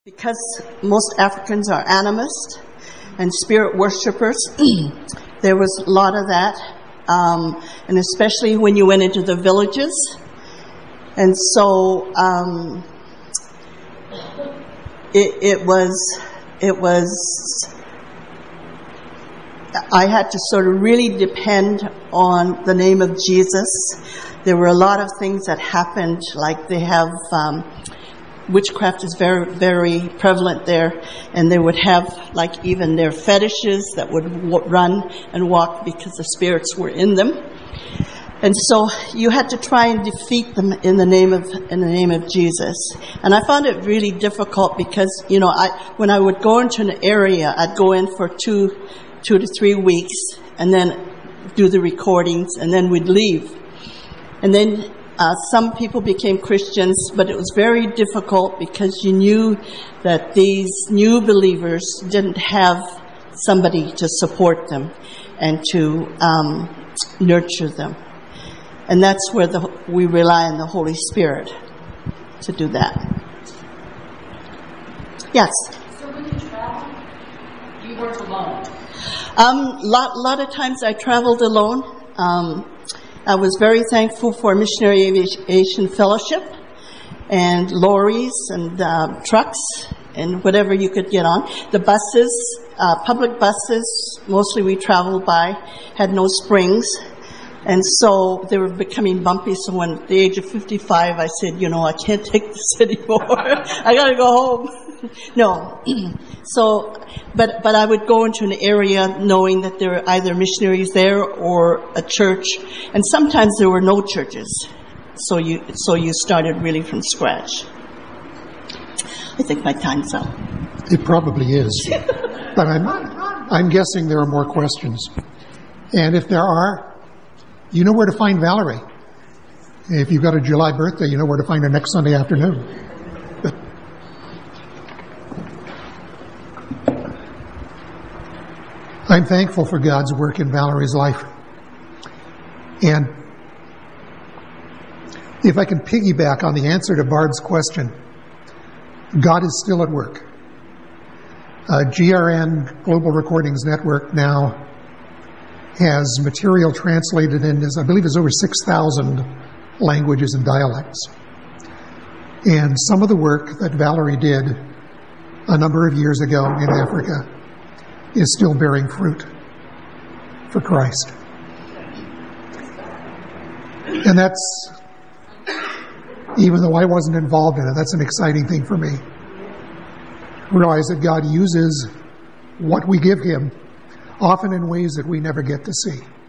Because most Africans are animists and spirit worshippers, there was a lot of that, and especially when you went into the villages. And so it was I had to sort of really depend on the name of Jesus. There were a lot of things that happened, like they have witchcraft is very, very prevalent there, and they would have like even their fetishes that would run and walk because the spirits were in them. And so you had to try and defeat them in the name of Jesus. And I found it really difficult because, when I would go into an area, I'd go in for two to 3 weeks and then do the recordings, and then we'd leave. And then some people became Christians, but it was very difficult because you knew that these new believers didn't have somebody to support them and to nurture them. And that's where we rely on the Holy Spirit to do that. Yes? So when you traveled, you weren't alone? Lot of times I traveled alone. I was very thankful for Missionary Aviation Fellowship and lorries and trucks and whatever you could get on. The buses, public buses, mostly we traveled by, had no springs. And so they were becoming bumpy. So when at the age of 55, I said, I can't take this anymore. I got to go home. No. So, but I would go into an area knowing that there were either missionaries there or a church. And sometimes there were no churches. So you started really from scratch. I think my time's up. It probably is. But I'm guessing there are more questions. And if there are, you know where to find Valerie. If you've got a July birthday, you know where to find her next Sunday afternoon. I'm thankful for God's work in Valerie's life. And if I can piggyback on the answer to Barb's question, God is still at work. GRN, Global Recordings Network, now has material translated in, I believe it's over 6,000 languages and dialects. And some of the work that Valerie did a number of years ago in Africa is still bearing fruit for Christ. And that's, even though I wasn't involved in it, that's an exciting thing for me. Realize that God uses what we give Him often in ways that we never get to see.